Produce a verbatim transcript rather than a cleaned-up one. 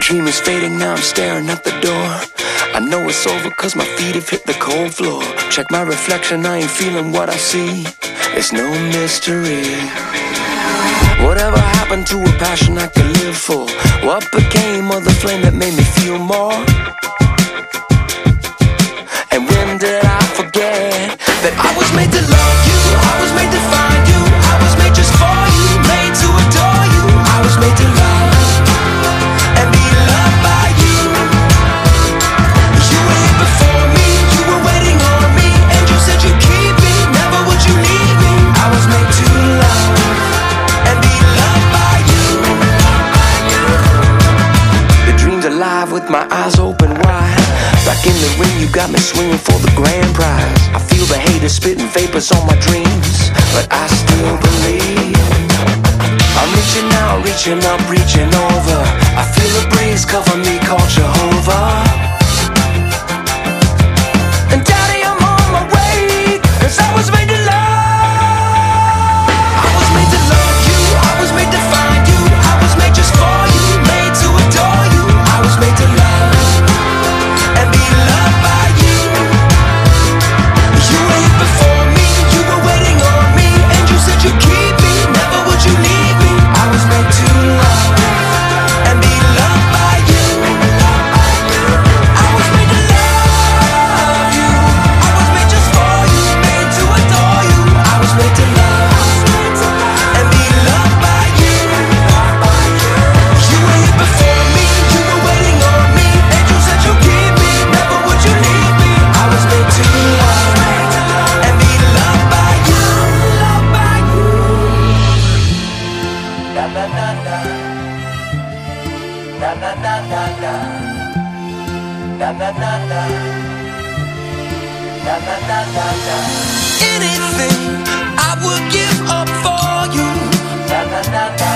dream is fading, now I'm staring at the door. I know it's over cause my feet have hit the cold floor. Check my reflection, I ain't feeling what I see. It's no mystery. Whatever happened to a passion I could live for? What became of the flame that made me feel more? And when did I forget that I was made to love you, I was made to find you, I was made just for you, made to adore you. I was made to love and be loved by you. You were here before me, you were waiting on me, and you said you'd keep me, never would you leave me. I was made to love and be loved by you. The dream's alive with my eyes open wide. Back in the ring, you got me swinging for the grand prize. I feel the haters spitting vapors on my dreams, but I still believe. I'm reaching out, reaching up, reaching over. I feel a breeze cover me, called Jehovah. And Daddy, I'm on my way, cause I was made to love. I was made to love you, I was made to find you, I was made just for you, made to adore you. I was made to love and be loved by you. You were here before me, you were waiting on me, and you said you'd keep me, never would you leave me. I was made to love and be loved by you. I was made to love you, I was made just for you, made to adore you. I was made to love and be loved by you. You were here before me, you were waiting on me, and you said you'd keep me, never would you leave me. I was made to love and be loved by you. Loved by you. Na na na na. Na na na na na. Na na na na. Na na na na na. Anything I would give up for you. Na na na na.